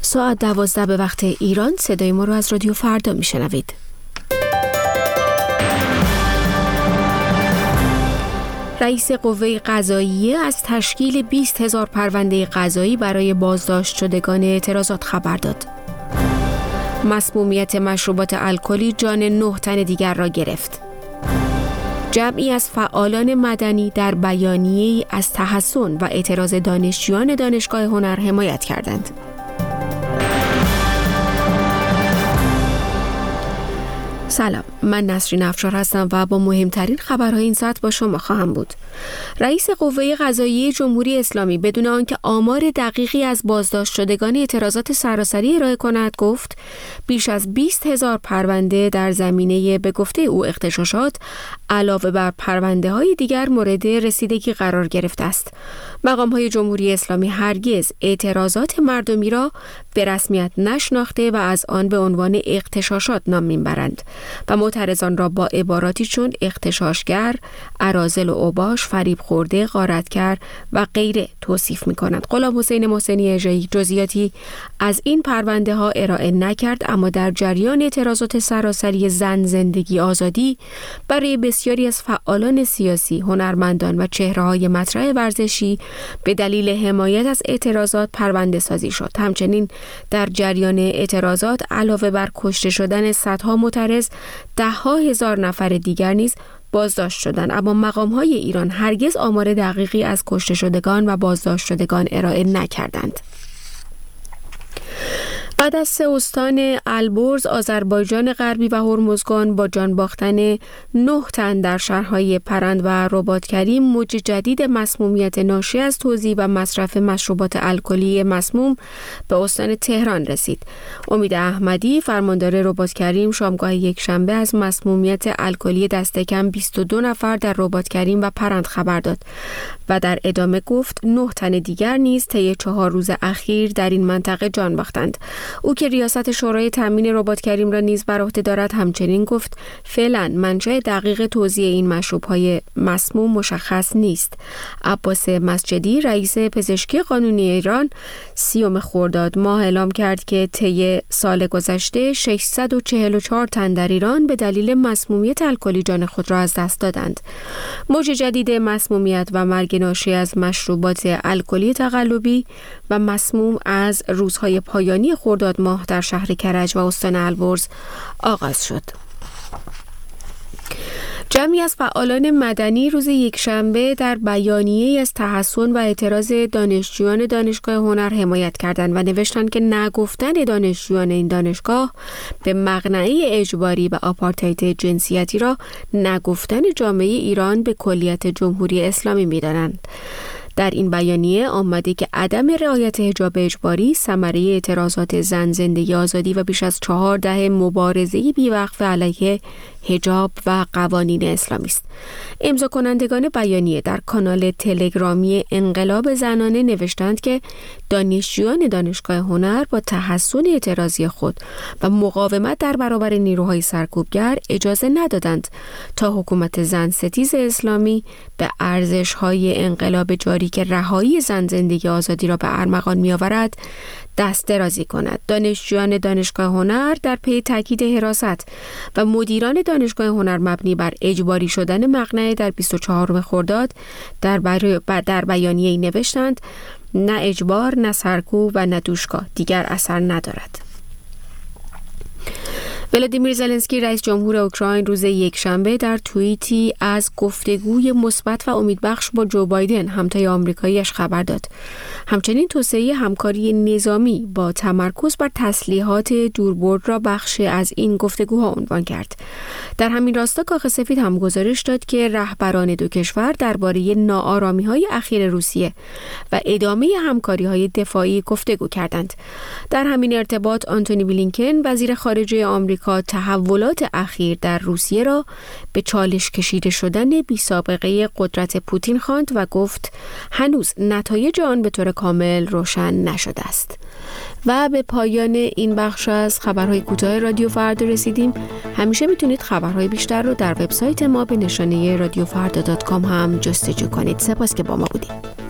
ساعت 12 به وقت ایران. صدای ما رو از رادیو فردا میشنوید. رئیس قوه قضاییه از تشکیل 20,000 پرونده قضایی برای بازداشت شدگان اعتراضات خبر داد. مسمومیت مشروبات الکلی جان 9 تن دیگر را گرفت. جمعی از فعالان مدنی در بیانیه‌ای از تحسن و اعتراض دانشجویان دانشگاه هنر حمایت کردند. سلام، من نسرین افشار هستم و با مهمترین خبرهای این ساعت با شما خواهم بود. رئیس قوه قضاییه جمهوری اسلامی بدون آنکه آمار دقیقی از بازداشت شدگان اعتراضات سراسری ارائه کند گفت بیش از 20,000 پرونده در زمینه به گفته او اغتشاشات علاوه بر پرونده های دیگر مورد رسیدگی قرار گرفته است. مقام های جمهوری اسلامی هرگز اعتراضات مردمی را به رسمیت نشناخته و از آن به عنوان اغتشاشات نام میبرند و معترضان را با عباراتی چون اغتشاشگر، اراذل و اوباش، فریب خورده، غارتگر و غیره توصیف می‌کنند. غلام حسین محسنی اژه‌ای جزئیاتی از این پرونده ها ارائه نکرد، اما در جریان اعتراضات سراسری زن زندگی آزادی برای بسیاری از فعالان سیاسی، هنرمندان و چهره‌های مطرح ورزشی به دلیل حمایت از اعتراضات پرونده سازی شد. همچنین در جریان اعتراضات علاوه بر کشته شدن صدها معترض، ده‌ها هزار نفر دیگر نیز بازداشت شدند، اما مقام‌های ایران هرگز آمار دقیقی از کشته شدگان و بازداشت شدگان ارائه نکردند. بعد از 3 استان البرز، آذربایجان غربی و هرمزگان با جان باختن 9 تن در شهرهای پرند و رباطکریم، موج جدید مسمومیت ناشی از توزیع و مصرف مشروبات الکلی مسموم به استان تهران رسید. امید احمدی، فرماندار رباطکریم، شامگاه یکشنبه از مسمومیت الکلی دست کم 22 نفر در رباطکریم و پرند خبر داد و در ادامه گفت 9 تن دیگر نیز طی 4 روز اخیر در این منطقه جان باختند. او که ریاست شورای تامین رباطکریم را نیز بر عهده دارد همچنین گفت فعلا منشأ دقیق توزیع این مشروب‌های مسموم مشخص نیست. عباس مسجدی، رئیس پزشکی قانونی ایران، 30 خرداد ماه اعلام کرد که طی سال گذشته 644 تن در ایران به دلیل مسمومیت الکلی جان خود را از دست دادند. موج جدید مسمومیت و مرگ ناشی از مشروبات الکلی تقلبی و مسموم از روزهای پایانی خرداد ماه در شهر کرج و استان البرز آغاز شد. جمعی از فعالان مدنی روز یکشنبه در بیانیه‌ای از تحسن و اعتراض دانشجویان دانشگاه هنر حمایت کردند و نوشتند که نگفتن دانشجویان این دانشگاه به مقنعه اجباری و آپارتاید جنسیتی را نگفتن جامعه ایران به کلیت جمهوری اسلامی می‌دانند. در این بیانیه آمده که عدم رعایت حجاب اجباری ثمره اعتراضات زن زندگی آزادی و بیش از 4 دهه مبارزه بی‌وقفه علیه حجاب و قوانین اسلامی است. امضا کنندگان بیانیه در کانال تلگرامی انقلاب زنانه نوشتند که دانشجویان دانشگاه هنر با تحسن اعتراضی خود و مقاومت در برابر نیروهای سرکوبگر اجازه ندادند تا حکومت زن ستیز اسلامی به ارزش‌های انقلاب جاری که رهایی زن زندگی آزادی را به ارمغان می‌آورد دست درازی کند. دانشجویان دانشگاه هنر در پی تاکید حراست و مدیران دانشگاه هنر مبنی بر اجباری شدن مقنعه در 24 خرداد در بیانیه‌ای نوشتند نه اجبار، نه سرکوب و نه دوشگاه دیگر اثر ندارد. ولادیمیر زلنسکی رئیس جمهور اوکراین روز یکشنبه در توییتی از گفتگوی مثبت و امیدبخش با جو بایدن همتای آمریکایی‌اش خبر داد. همچنین توسعه همکاری نظامی با تمرکز بر تسلیحات دوربرد را بخشی از این گفتگوها عنوان کرد. در همین راستا کاخ سفید هم گزارش داد که رهبران دو کشور درباره ناآرامی‌های اخیر روسیه و ادامه همکاری‌های دفاعی گفتگو کردند. در همین ارتباط آنتونی بلینکن وزیر خارجه آمریکا تحولات اخیر در روسیه را به چالش کشیده شدن بی‌سابقه قدرت پوتین خواند و گفت هنوز نتایج آن به طور کامل روشن نشده است. و به پایان این بخش از خبرهای کوتاه رادیو فردا رسیدیم. همیشه میتونید خبرهای بیشتر رو در وبسایت ما به نشانه radiofrda.com هم جستجو کنید. سپاس که با ما بودید.